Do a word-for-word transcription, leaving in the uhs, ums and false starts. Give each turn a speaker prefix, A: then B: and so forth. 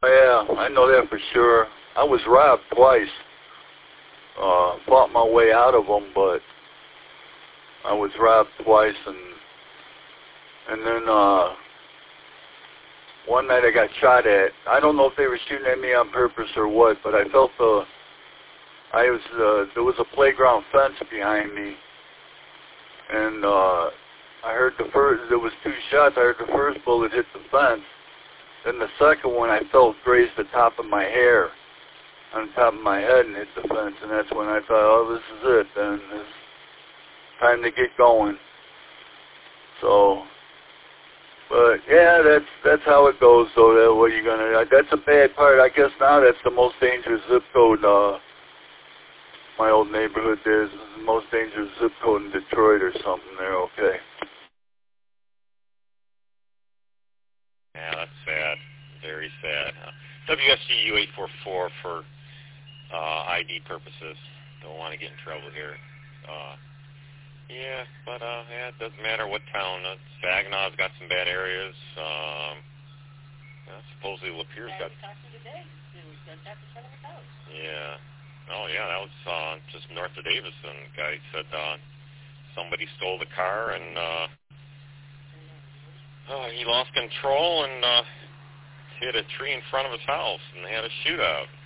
A: Yeah, I know that for sure. I was robbed twice. Uh, fought my way out of them, but I was robbed twice, and and then uh, one night I got shot at. I don't know if they were shooting at me on purpose or what, but I felt the. I was uh, there was a playground fence behind me, and uh, I heard the first. There was two shots. I heard the first bullet hit the fence. Then the second one I felt grazed the top of my hair, on the top of my head, and hit the fence. And that's when I thought, oh, this is it. Then it's time to get going. So, but yeah, that's that's how it goes. So that what you gonna? That's a bad part. I guess now that's the most dangerous zip code. Uh, my old neighborhood there is the most dangerous zip code in Detroit or something. There, okay.
B: Yeah, that's sad. Very sad. Uh, W S G U eight four four for uh, I D purposes. Don't want to get in trouble here. Uh, yeah, but uh, yeah, it doesn't matter what town. Uh, Saginaw's got some bad areas. Um, uh, supposedly Lapeer's got. Yeah. Oh yeah, that was uh, just north of Davison. Guy said uh, somebody stole the car and uh, oh, he lost control and uh, hit a tree in front of his house, and they had a shootout.